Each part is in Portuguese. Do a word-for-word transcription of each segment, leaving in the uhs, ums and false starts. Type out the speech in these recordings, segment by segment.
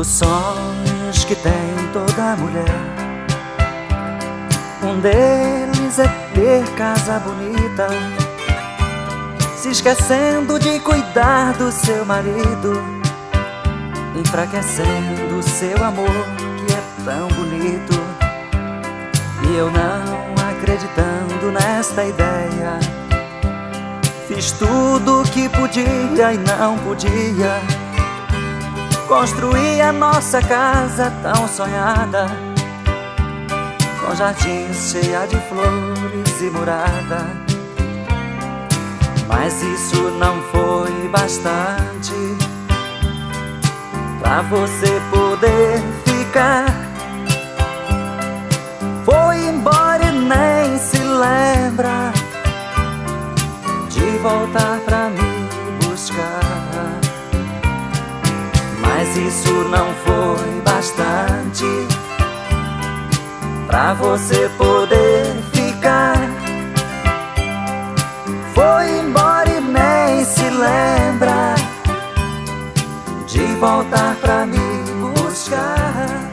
dos sonhos que tem toda mulher. Um deles é ter casa bonita, se esquecendo de cuidar do seu marido, enfraquecendo seu amor que é tão bonito. E eu não acreditando nesta ideia, fiz tudo o que podia e não podia, construí a nossa casa tão sonhada, com jardim cheia de flores e morada. Mas isso não foi bastante pra você poder ficar. Foi embora e nem se lembra de voltar pra me buscar. Mas isso não foi bastante pra você poder ficar. Foi embora e nem se lembra de voltar pra me buscar.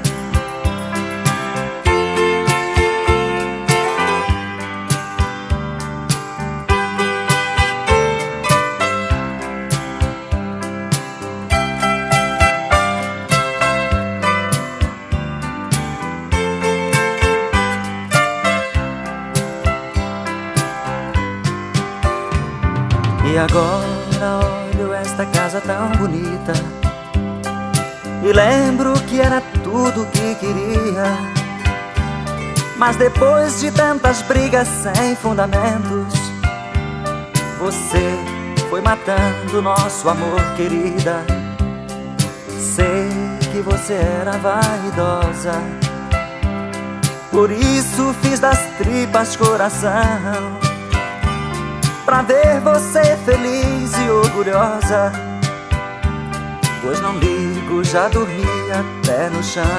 E agora olho esta casa tão bonita e lembro que era tudo que queria. Mas depois de tantas brigas sem fundamentos, você foi matando nosso amor, querida. Sei que você era vaidosa, por isso fiz das tripas coração, pra ver você feliz e orgulhosa. Pois não ligo, já dormi até no chão.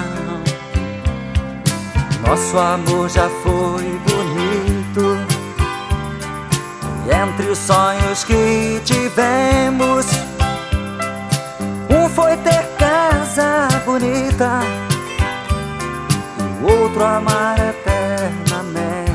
Nosso amor já foi bonito, e entre os sonhos que tivemos, um foi ter casa bonita e o outro amar eternamente.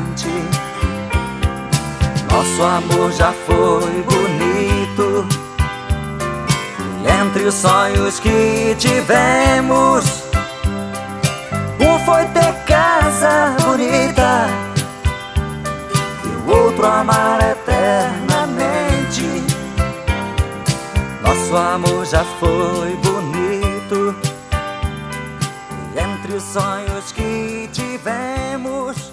Nosso amor já foi bonito, e entre os sonhos que tivemos, um foi ter casa bonita e o outro amar eternamente. Nosso amor já foi bonito, e entre os sonhos que tivemos,